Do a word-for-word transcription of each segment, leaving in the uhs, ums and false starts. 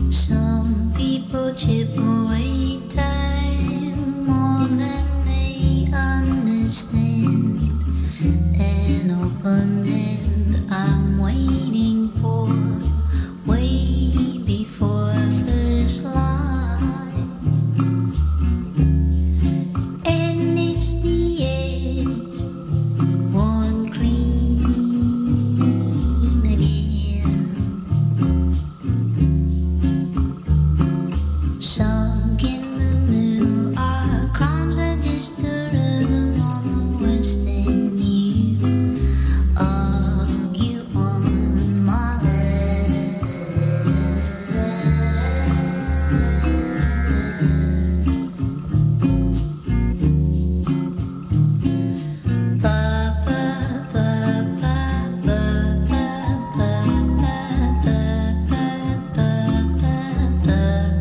Some people chip away time more than they understand. An open end I'm waiting for, way before first light. And it's the edge worn clean again. Sunk in the middle, our crimes are just a rhythm on the west end. You argue on my left. Ba ba ba ba ba ba ba ba ba ba ba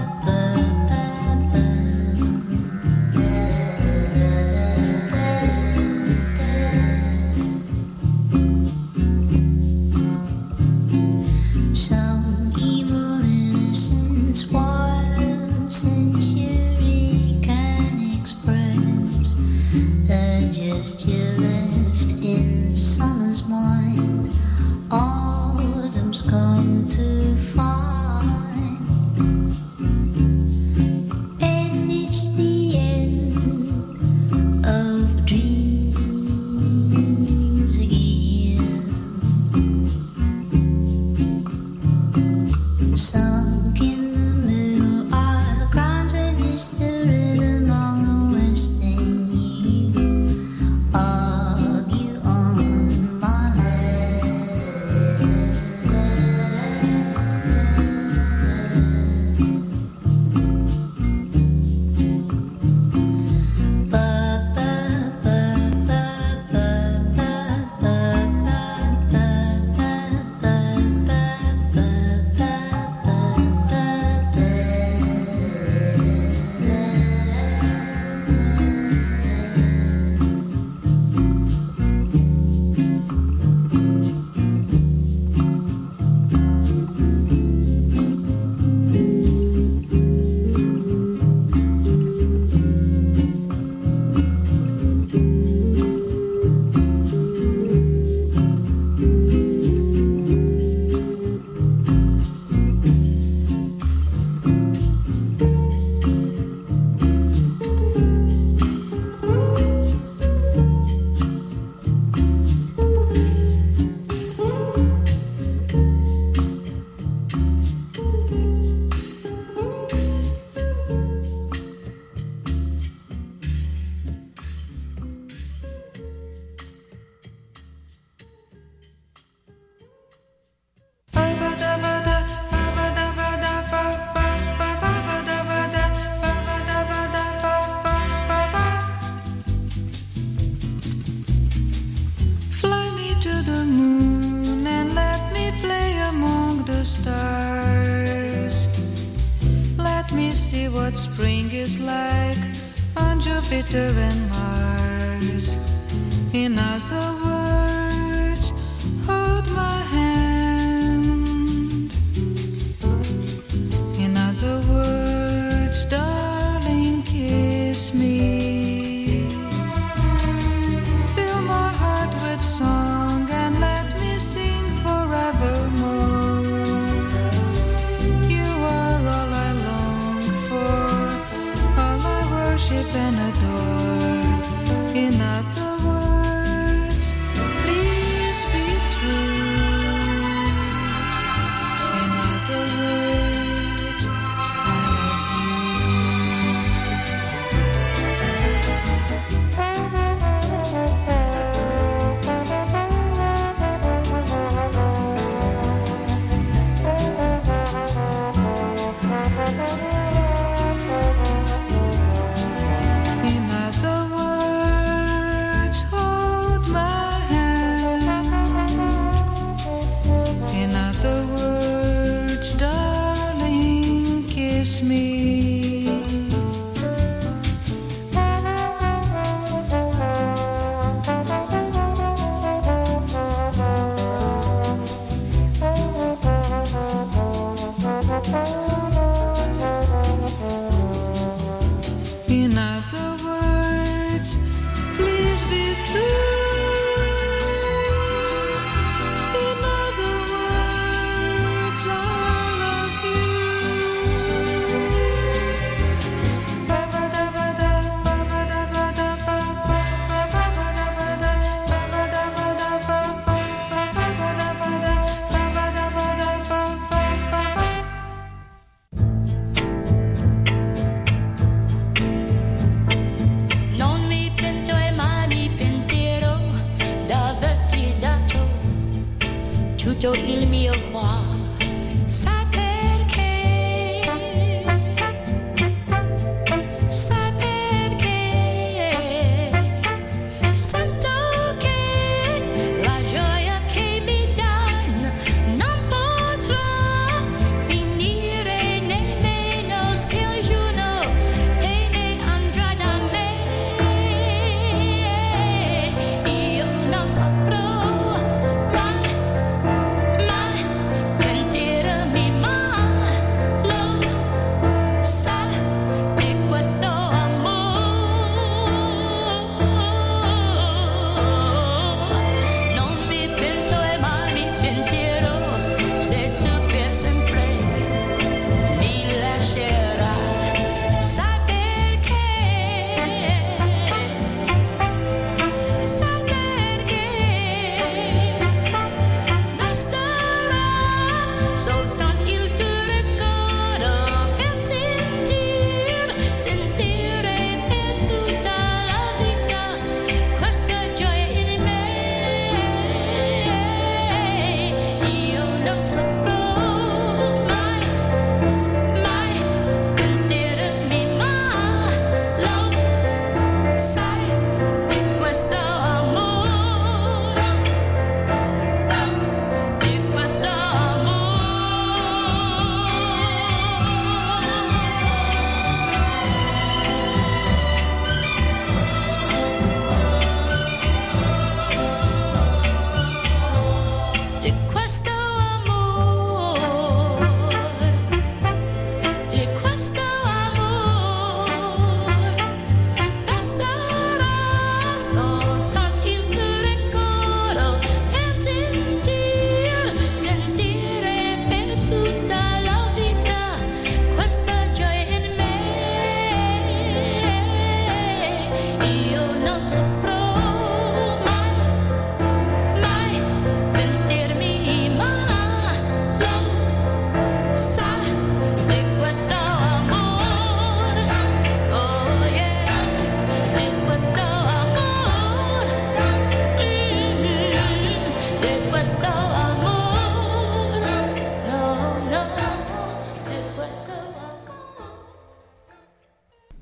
Some evil innocence one century can express a gesture left in summer's mind. Autumn's come to find, and it's the end of dreams again. Sunk in the middle, our crimes are just a rhythm on the west end. You argue on my left. Ba ba ba ba ba ba ba ba ba ba ba Fly me to the moon and let me play among the stars. Let me see what spring is like on Jupiter and Mars. In other words, hold my hand. In other words, darling, kiss me. Fill my heart with song and let me sing forevermore. You are all I long for, all I worship and adore. In other words,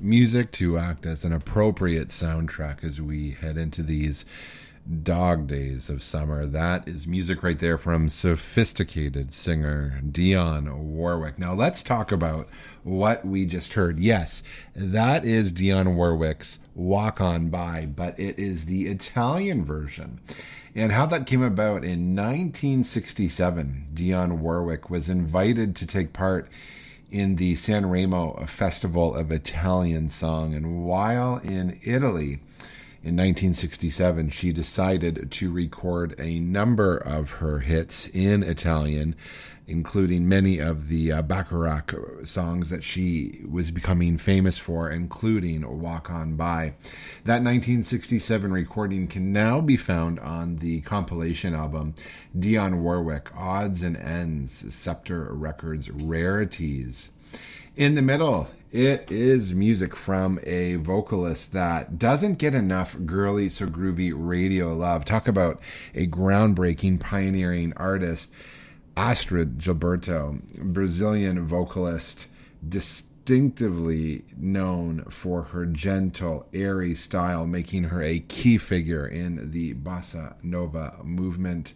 music to act as an appropriate soundtrack as we head into these dog days of summer. That is music right there from sophisticated singer Dionne Warwick. Now let's talk about what we just heard. Yes, that is Dionne Warwick's Walk On By, but it is the Italian version. And how that came about, in nineteen sixty-seven, Dionne Warwick was invited to take part in the Sanremo Festival of Italian Song. And while in Italy, in nineteen sixty-seven, she decided to record a number of her hits in Italian, including many of the uh, Bacharach songs that she was becoming famous for, including Walk On By. That nineteen sixty-seven recording can now be found on the compilation album Dionne Warwick, Odds and Ends, Scepter Records Rarities. In the middle, it is music from a vocalist that doesn't get enough girly so groovy radio love. Talk about a groundbreaking, pioneering artist. Astrud Gilberto, Brazilian vocalist, distinctively known for her gentle, airy style, making her a key figure in the bossa nova movement.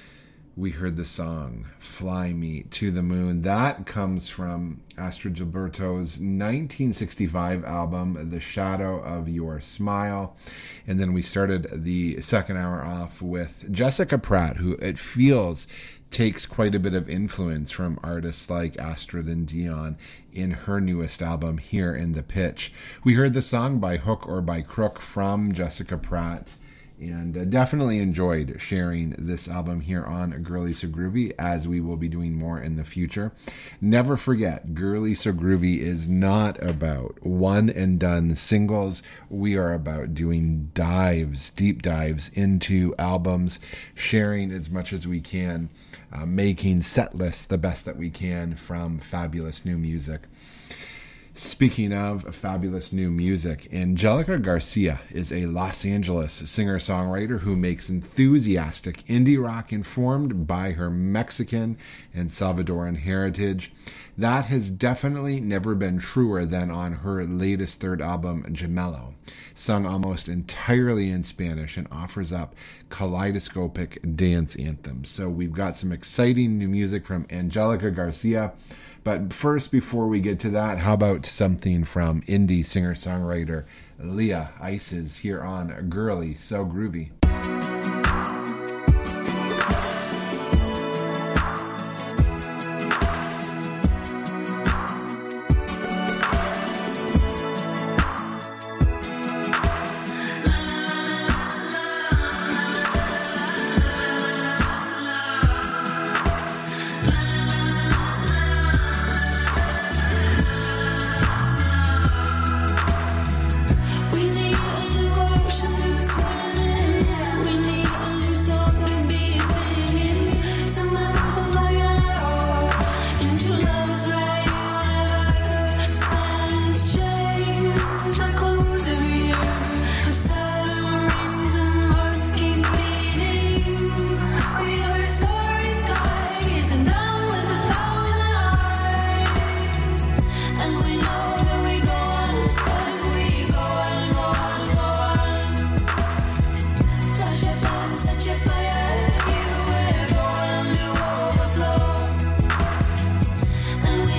We heard the song Fly Me to the Moon. That comes from Astrud Gilberto's nineteen sixty-five album, The Shadow of Your Smile. And then we started the second hour off with Jessica Pratt, who it feels takes quite a bit of influence from artists like Astrud and Dionne in her newest album, Here in the Pitch. We heard the song By Hook or By Crook from Jessica Pratt, and uh, definitely enjoyed sharing this album here on Girly So Groovy, as we will be doing more in the future. Never forget, Girly So Groovy is not about one and done singles. We are about doing dives, deep dives into albums, sharing as much as we can, uh, making set lists the best that we can from fabulous new music. Speaking of fabulous new music, Angelica Garcia is a Los Angeles singer-songwriter who makes enthusiastic indie rock informed by her Mexican and Salvadoran heritage. That has definitely never been truer than on her latest third album, Gemelo, sung almost entirely in Spanish and offers up kaleidoscopic dance anthems. So we've got some exciting new music from Angelica Garcia. But first, before we get to that, how about something from indie singer-songwriter Leah Ices here on Girly So Groovy. We need a new ocean to swim in. And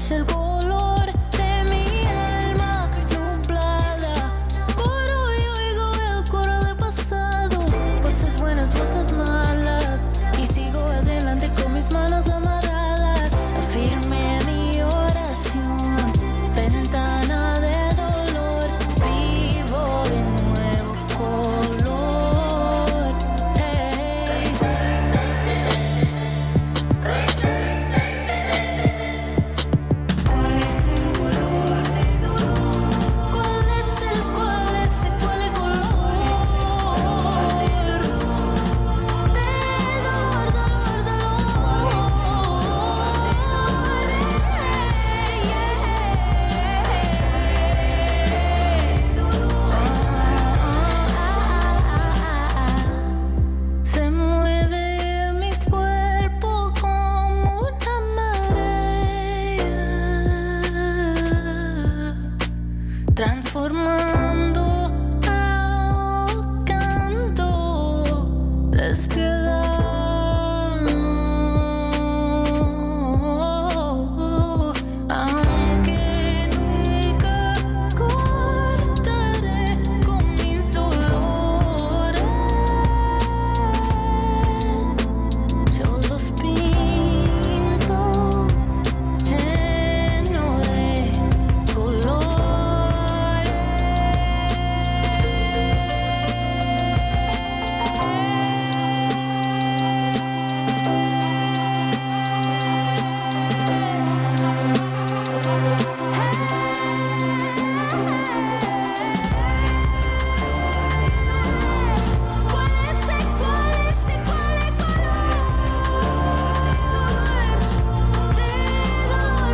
es el color de mi alma nublada. Coro y oigo el coro del pasado, cosas buenas, cosas malas, y sigo adelante con mis manos amarradas. Afirme mi oración, ventana de dolor, vivo en nuevo color. Hey. ¿Cuál es el color de dolor? ¿Cuál es el, cuál es el, cuál es el color? De dolor, dolor, dolor. Se mueve mi cuerpo como una marea, transformando, ahogando despiadado. Aunque nunca cortaré con mis dolores, yo los pinto lleno de colores. ¿Cuál es el, cuál es el, cuál es el color? De dolor,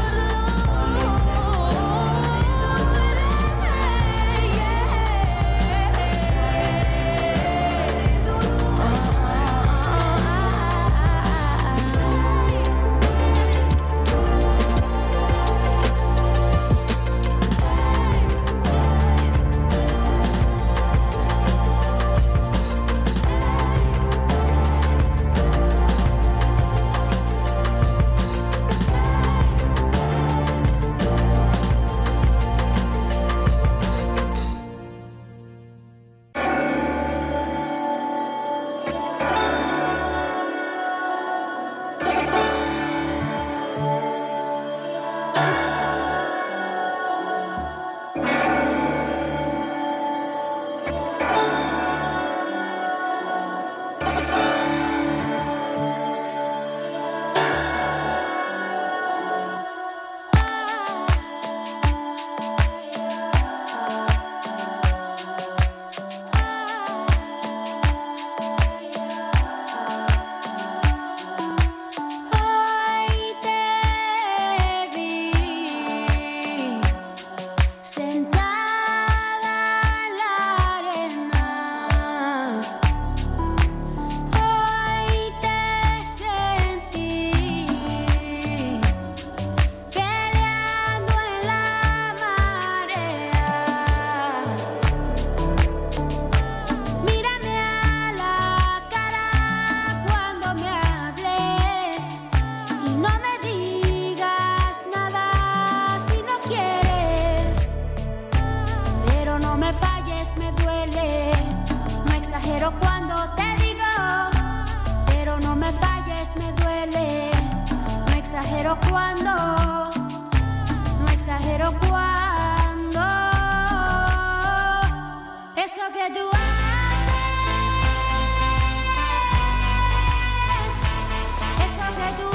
Hoy te vi sentada en la arena. Hoy te sentí peleando en la marea. Mírame a la cara cuando me hables y no me digas nada si no quieres. Pero no me falles, me duele. No exagero cuando te digo. Pero no me falles, me duele. No exagero cuando. No exagero cuando. Eso que tú haces, eso que tú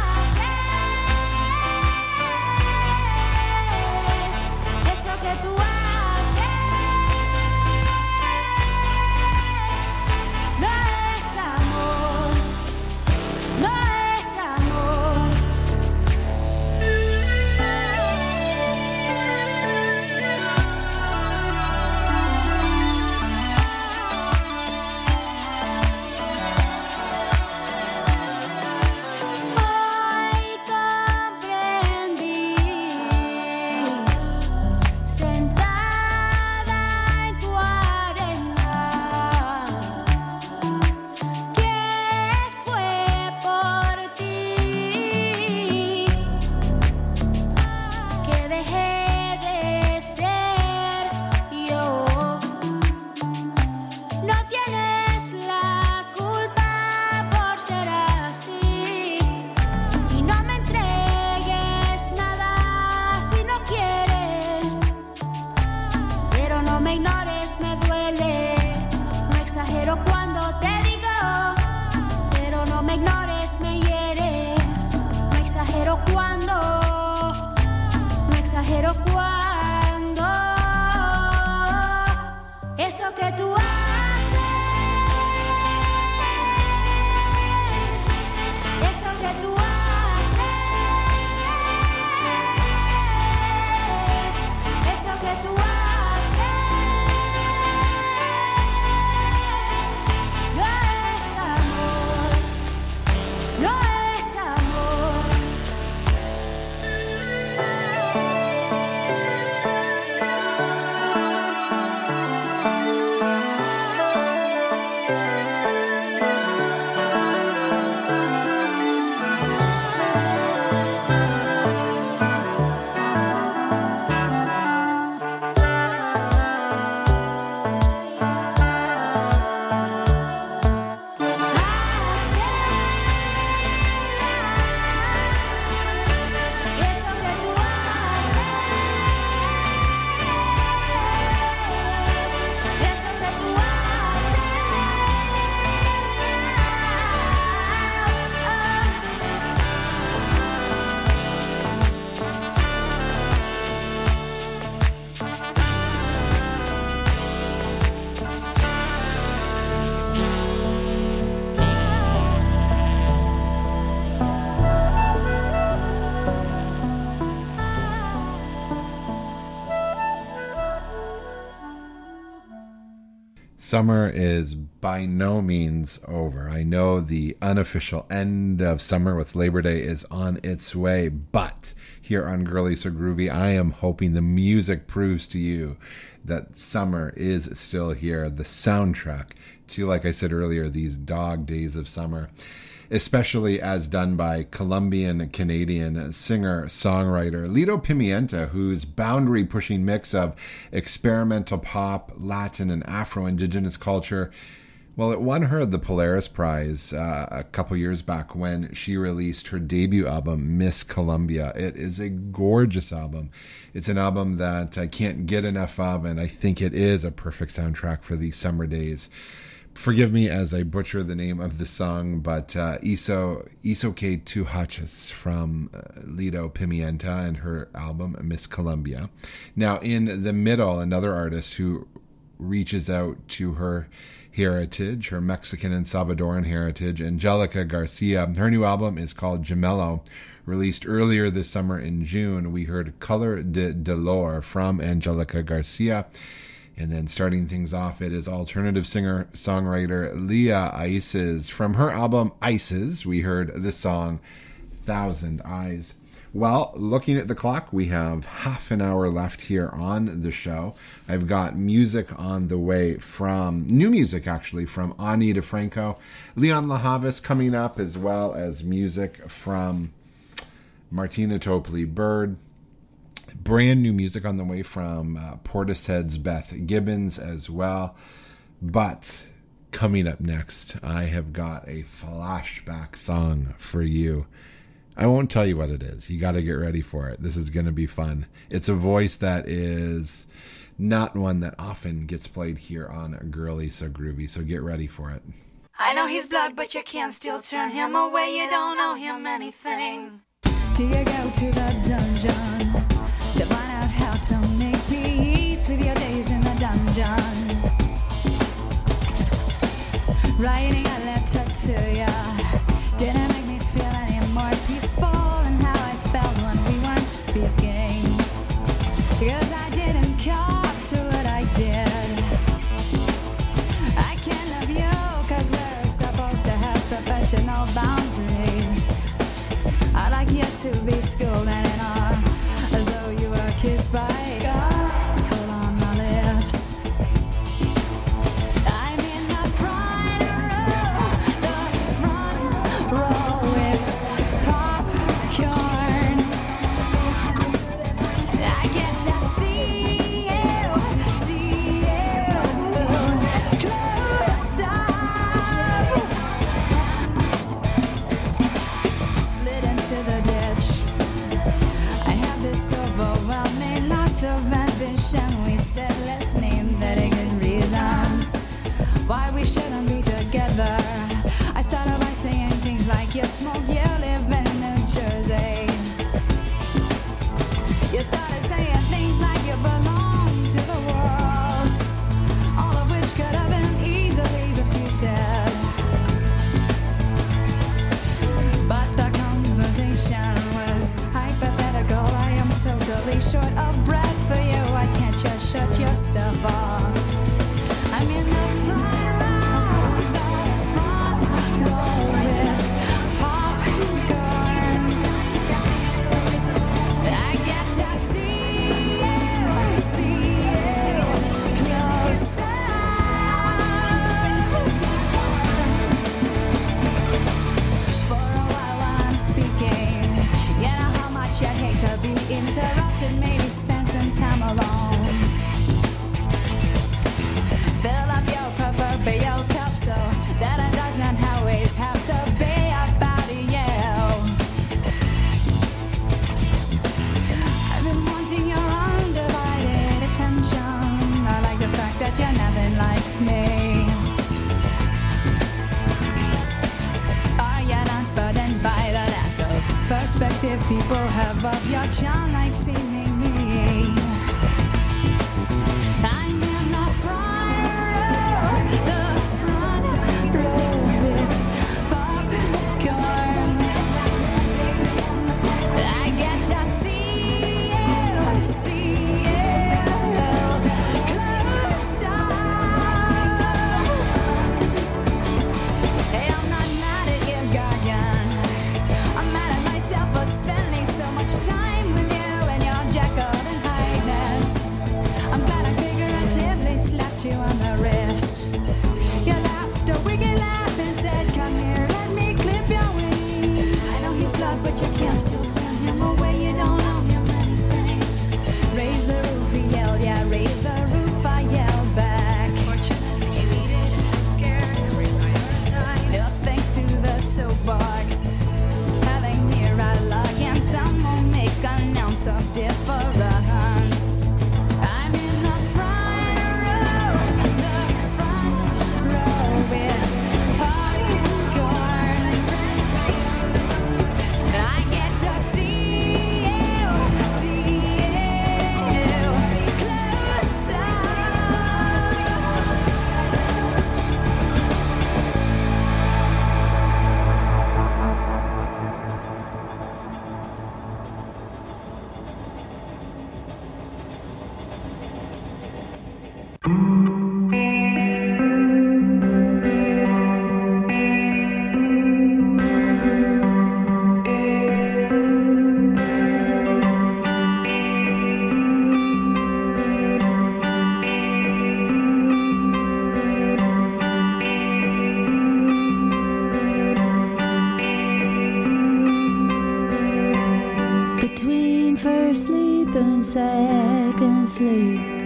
haces, eso que tú haces, no es amor, no es amor. exagero cuando, no exagero cuando, eso que tú haces, eso que tú haces, eso que tú haces. Summer is by no means over. I know the unofficial end of summer with Labor Day is on its way, but here on Girly So Groovy, I am hoping the music proves to you that summer is still here. The soundtrack to, like I said earlier, these dog days of summer, especially as done by Colombian-Canadian singer-songwriter Lido Pimienta, whose boundary-pushing mix of experimental pop, Latin, and Afro-Indigenous culture, well, it won her the Polaris Prize uh, a couple years back when she released her debut album, Miss Colombia. It is a gorgeous album. It's an album that I can't get enough of, and I think it is a perfect soundtrack for these summer days. Forgive me as I butcher the name of the song, but uh, Iso Isoke Tuhachis from uh, Lido Pimienta and her album Miss Colombia. Now, in the middle, another artist who reaches out to her heritage, her Mexican and Salvadoran heritage, Angelica Garcia. Her new album is called Gemello. Released earlier this summer in June, we heard Color de Dolor from Angelica Garcia. And then starting things off, it is alternative singer-songwriter Leah Ices. From her album Ices, we heard the song Thousand Eyes. Well, looking at the clock, we have half an hour left here on the show. I've got music on the way from, new music actually, from Ani DeFranco, Leon LaHavis coming up, as well as music from Martina Topley Bird. Brand new music on the way from uh, Portishead's Beth Gibbons as well. But coming up next, I have got a flashback song for you. I won't tell you what it is. You got to get ready for it. This is going to be fun. It's a voice that is not one that often gets played here on Girly So Groovy, so get ready for it. I know he's blood, but you can't still turn him away. You don't know him anything. Do you go to the dungeon to find out how to make peace with your days in the dungeon? Writing a letter to you didn't make me feel any more peaceful than how I felt when we weren't speaking. Because I didn't come to what I did. I can't love you because we're supposed to have professional boundaries. I'd like you to be schooled and in our as though you were kissed by God, full on my lips. I'm in the front row, the front row with popcorn. I get to see you, see you close up. Slid into the ditch. This overwhelming loss of ambition. We said let's name the good reasons why we shouldn't be together. I started by saying things like you smoke, you live in New Jersey. perspective people have of your charm like seeing me. I'm in the front row, the front row with popcorn. I get to see you, see you closer. Hey, I'm not mad at you, Guardian. I'm mad at myself for spending so much time with you and your Jekyll and Highness. I'm glad I figuratively slapped you on the wrist. You laughed a wicked laugh and said, come here, let me clip your wings. I know he's blood, but you can't still turn him away. You don't owe him anything. Raise the roof, he yelled, yeah, raise the roof, I yelled back. Fortunately, you needed it, I'm scared to reprioritize. Yeah, thanks to the soapbox. Having me rattle against them won't make an ounce of difference. I'm in the front row, the front row with popcorn. I get to see you, see you closer. Between first sleep and second sleep,